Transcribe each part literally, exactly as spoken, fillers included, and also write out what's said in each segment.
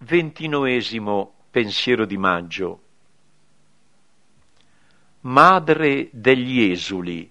Ventinovesimo pensiero di maggio. Madre degli esuli.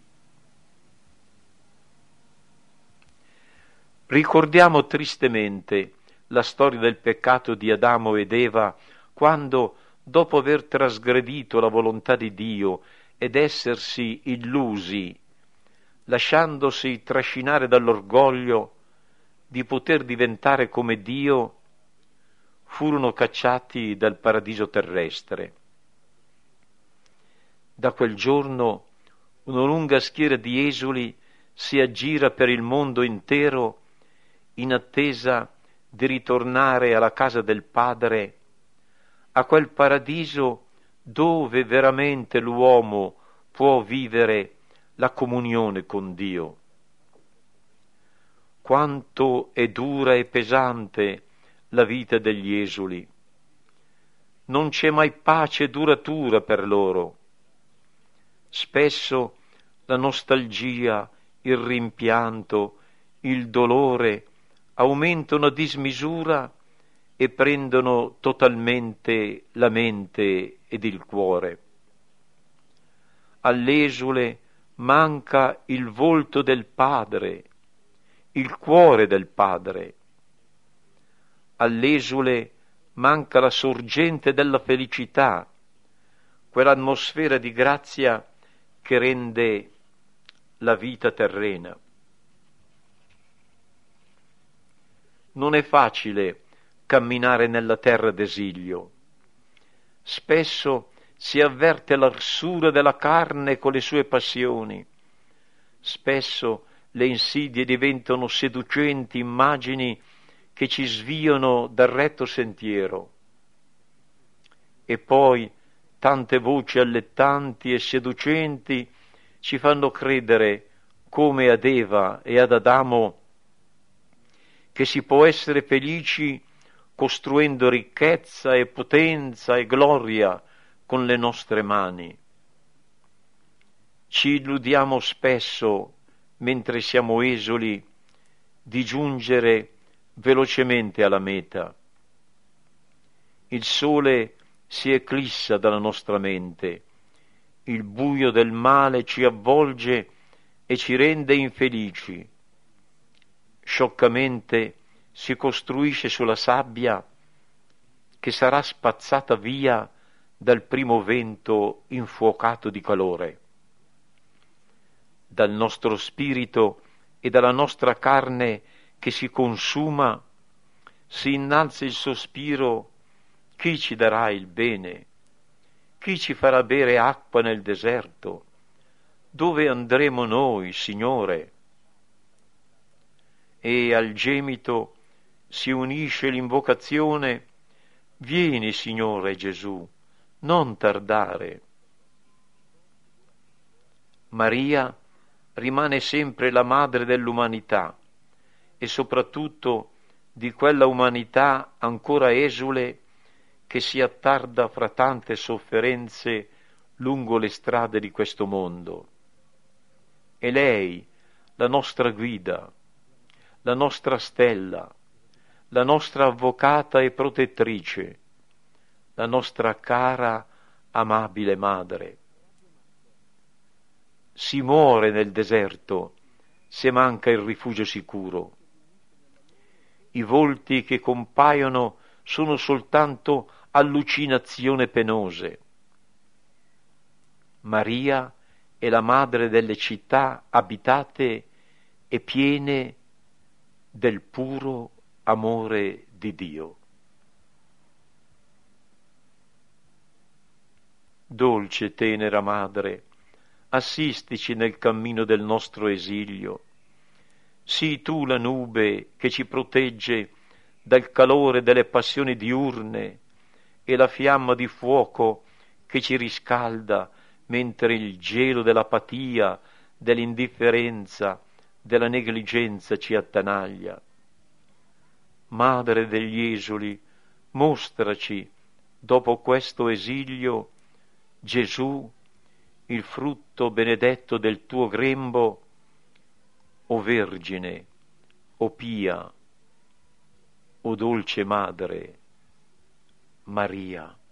Ricordiamo tristemente la storia del peccato di Adamo ed Eva, quando, dopo aver trasgredito la volontà di Dio ed essersi illusi, lasciandosi trascinare dall'orgoglio di poter diventare come Dio, furono cacciati dal paradiso terrestre. Da quel giorno una lunga schiera di esuli si aggira per il mondo intero in attesa di ritornare alla casa del Padre, a quel paradiso dove veramente l'uomo può vivere la comunione con Dio. Quanto è dura e pesante la vita degli esuli. Non c'è mai pace duratura per loro. Spesso la nostalgia, il rimpianto, il dolore aumentano a dismisura e prendono totalmente la mente ed il cuore. All'esule manca il volto del Padre, il cuore del Padre. All'esule manca la sorgente della felicità, quell'atmosfera di grazia che rende la vita terrena. Non è facile camminare nella terra d'esilio. Spesso si avverte l'arsura della carne con le sue passioni. Spesso le insidie diventano seducenti immagini che ci sviano dal retto sentiero. E poi tante voci allettanti e seducenti ci fanno credere, come ad Eva e ad Adamo, che si può essere felici costruendo ricchezza e potenza e gloria con le nostre mani. Ci illudiamo spesso, mentre siamo esuli, di giungere velocemente alla meta. Il sole si eclissa dalla nostra mente, il buio del male ci avvolge e ci rende infelici. Scioccamente si costruisce sulla sabbia che sarà spazzata via dal primo vento infuocato di calore. Dal nostro spirito e dalla nostra carne che si consuma si innalza il sospiro: chi ci darà il bene? Chi ci farà bere acqua nel deserto? Dove andremo noi, Signore? E al gemito si unisce l'invocazione: vieni, Signore Gesù, non tardare. Maria rimane sempre la madre dell'umanità e soprattutto di quella umanità ancora esule che si attarda fra tante sofferenze lungo le strade di questo mondo. E lei, la nostra guida, la nostra stella, la nostra avvocata e protettrice, la nostra cara, amabile madre. Si muore nel deserto se manca il rifugio sicuro. I volti che compaiono sono soltanto allucinazioni penose. Maria è la madre delle città abitate e piene del puro amore di Dio. Dolce, tenera madre, assistici nel cammino del nostro esilio. Sii tu la nube che ci protegge dal calore delle passioni diurne e la fiamma di fuoco che ci riscalda mentre il gelo dell'apatia, dell'indifferenza, della negligenza ci attanaglia. Madre degli esuli, mostraci, dopo questo esilio, Gesù, il frutto benedetto del tuo grembo, o Vergine, o Pia, o dolce Madre, Maria.